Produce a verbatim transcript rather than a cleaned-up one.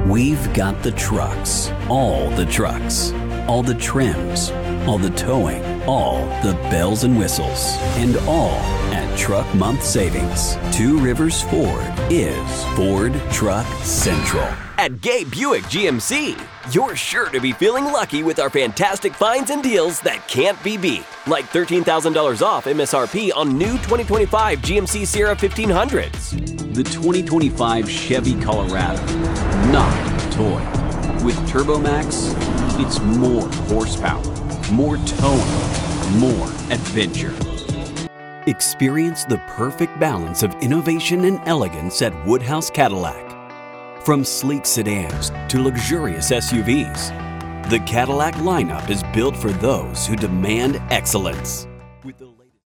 We've got the trucks, all the trucks, all the trims, all the towing, all the bells and whistles, and all at Truck Month Savings. Two Rivers Ford is Ford Truck Central. At Gay Buick G M C, you're sure to be feeling lucky with our fantastic finds and deals that can't be beat. Like thirteen thousand dollars off M S R P on new twenty twenty-five G M C Sierra fifteen hundreds. The twenty twenty-five Chevy Colorado, not a toy. With TurboMax, it's more horsepower, more towing, more adventure. Experience the perfect balance of innovation and elegance at Woodhouse Cadillac. From sleek sedans to luxurious S U Vs, the Cadillac lineup is built for those who demand excellence.